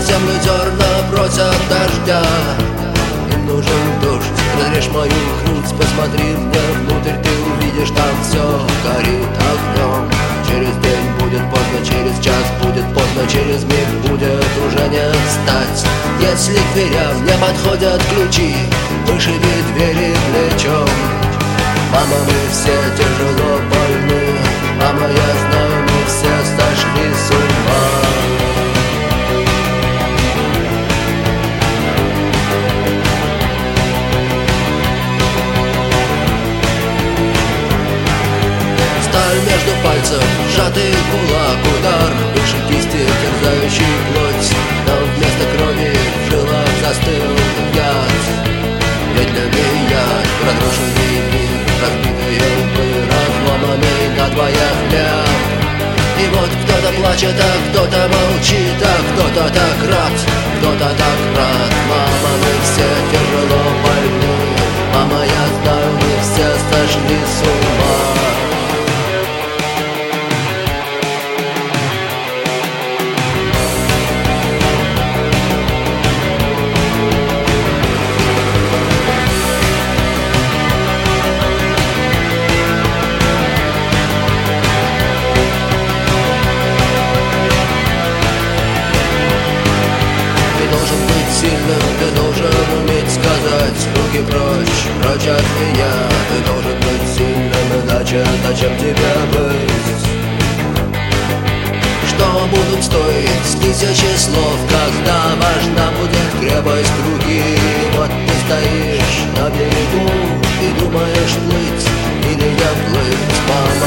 землю зерна просят дождя. Им нужен дождь, разрежь мою грудь, посмотри мне внутрь, ты увидишь, там все горит огнем. Через день будет поздно, через час будет поздно, через миг будет уже не встать. Если к дверям не подходят ключи, вышиби двери плечом. Мама, мы все тяжело больны, мама, я знаю, мы все сошли с ума. Сталь между пальцев, сжатый кулак, удар выше кисти, терзающий плоть. Но вместо крови в жилах застыл яд. Медленный яд, разрушенный мир, разбитые лбы, разломанный на двоя хлеб. И вот кто-то плачет, а кто-то молчит, а кто-то так рад, кто-то так рад. Мама, мы все тяжело больны, мама, я знаю, мы все сошли с ума. Ты должен уметь сказать: руки прочь, прочь от меня. Ты должен быть сильным, иначе зачем тебе быть? Что будут стоить тысячи слов, когда важна будет крепость руки? Вот ты стоишь на берегу и думаешь, плыть или не плыть. Мама,